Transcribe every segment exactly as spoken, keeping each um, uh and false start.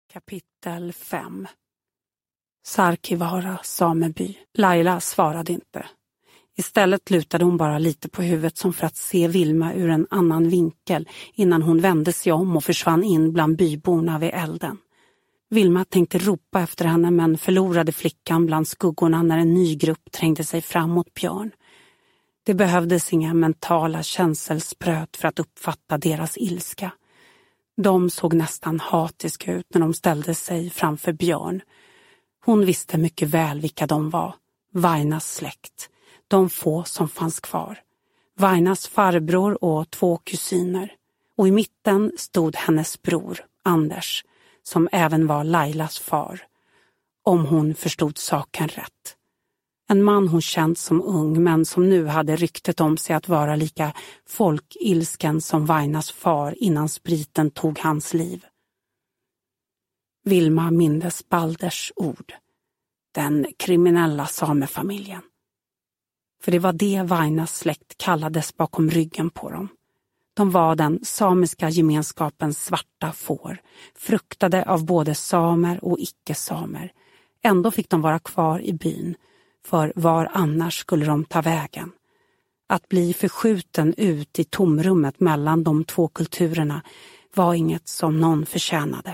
Kapitel fem. Sarkivaara sameby. Laila svarade inte. Istället lutade hon bara lite på huvudet som för att se Vilma ur en annan vinkel innan hon vände sig om och försvann in bland byborna vid elden. Vilma tänkte ropa efter henne men förlorade flickan bland skuggorna när en ny grupp trängde sig fram mot Björn. Det behövdes inga mentala känselspröt för att uppfatta deras ilska. De såg nästan hatiska ut när de ställde sig framför Björn. Hon visste mycket väl vilka de var. Vainas släkt. De få som fanns kvar. Vainas farbror och två kusiner. Och i mitten stod hennes bror, Anders, som även var Lailas far. Om hon förstod saken rätt. En man hon känt som ung men som nu hade ryktet om sig att vara lika folkilsken som Vainas far innan spriten tog hans liv. Vilma mindes Balders ord. Den kriminella samefamiljen. För det var det Vainas släkt kallades bakom ryggen på dem. De var den samiska gemenskapens svarta får, fruktade av både samer och icke-samer. Ändå fick de vara kvar i byn, för var annars skulle de ta vägen. Att bli förskjuten ut i tomrummet mellan de två kulturerna var inget som någon förtjänade.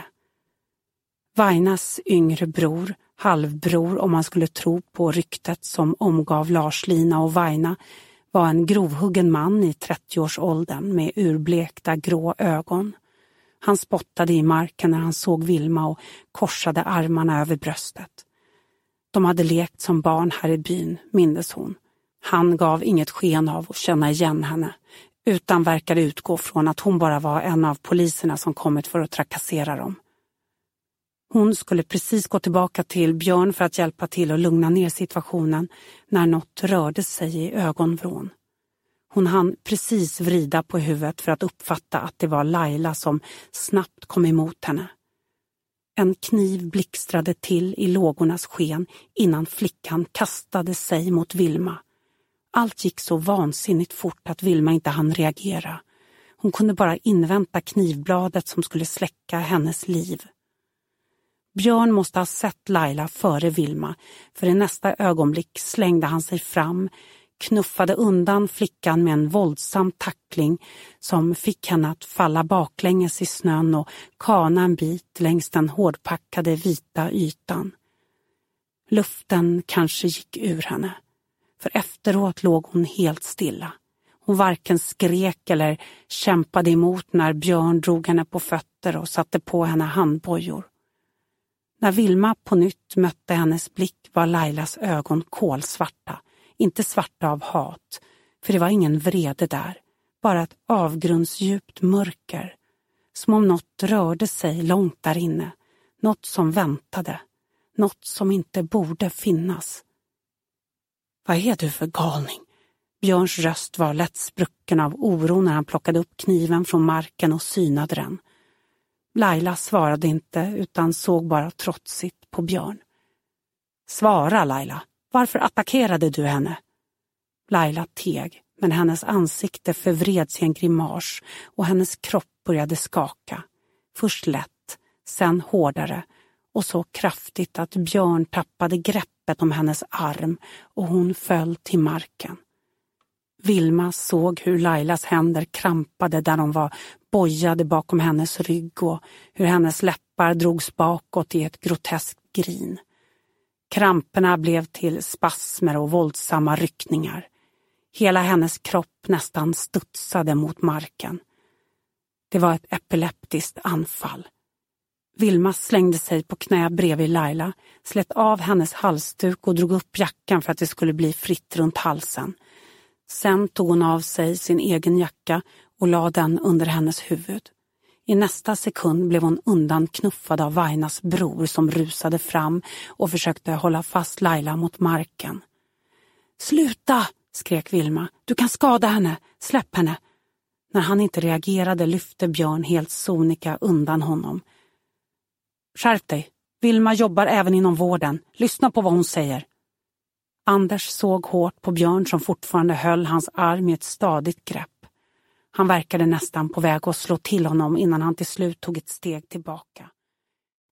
Vainas yngre bror, halvbror om man skulle tro på ryktet som omgav Larslina och Vaina, var en grovhuggen man i trettioårsåldern med urblekta grå ögon. Han spottade i marken när han såg Vilma och korsade armarna över bröstet. De hade lekt som barn här i byn, mindes hon. Han gav inget sken av att känna igen henne, utan verkade utgå från att hon bara var en av poliserna som kommit för att trakassera dem. Hon skulle precis gå tillbaka till Björn för att hjälpa till att lugna ner situationen när något rörde sig i ögonvrån. Hon hann precis vrida på huvudet för att uppfatta att det var Laila som snabbt kom emot henne. En kniv blixtrade till i lågornas sken innan flickan kastade sig mot Vilma. Allt gick så vansinnigt fort att Vilma inte hann reagera. Hon kunde bara invänta knivbladet som skulle släcka hennes liv. Björn måste ha sett Laila före Vilma, för i nästa ögonblick slängde han sig fram, knuffade undan flickan med en våldsam tackling som fick henne att falla baklänges i snön och kana en bit längs den hårdpackade vita ytan. Luften kanske gick ur henne, för efteråt låg hon helt stilla. Hon varken skrek eller kämpade emot när Björn drog henne på fötter och satte på henne handbojor. När Vilma på nytt mötte hennes blick var Lailas ögon kolsvarta, inte svarta av hat, för det var ingen vrede där, bara ett avgrundsdjupt mörker, som om något rörde sig långt där inne, något som väntade, något som inte borde finnas. Vad är du för galning? Björns röst var lätt sprucken av oro när han plockade upp kniven från marken och synade den. Laila svarade inte utan såg bara trotsigt på Björn. Svara, Laila. Varför attackerade du henne? Laila teg, men hennes ansikte förvreds i en grimas och hennes kropp började skaka. Först lätt, sen hårdare och så kraftigt att Björn tappade greppet om hennes arm och hon föll till marken. Vilma såg hur Lailas händer krampade där de var bojade bakom hennes rygg och hur hennes läppar drogs bakåt i ett groteskt grin. Kramperna blev till spasmer och våldsamma ryckningar. Hela hennes kropp nästan studsade mot marken. Det var ett epileptiskt anfall. Vilma slängde sig på knä bredvid Laila, slet av hennes halsduk och drog upp jackan för att det skulle bli fritt runt halsen. Sen tog hon av sig sin egen jacka och la den under hennes huvud. I nästa sekund blev hon undanknuffad av Vainas bror som rusade fram och försökte hålla fast Laila mot marken. Sluta, skrek Vilma. Du kan skada henne. Släpp henne. När han inte reagerade lyfte Björn helt sonika undan honom. Skärp dig. Vilma jobbar även inom vården. Lyssna på vad hon säger. Anders såg hårt på Björn som fortfarande höll hans arm i ett stadigt grepp. Han verkade nästan på väg att slå till honom innan han till slut tog ett steg tillbaka.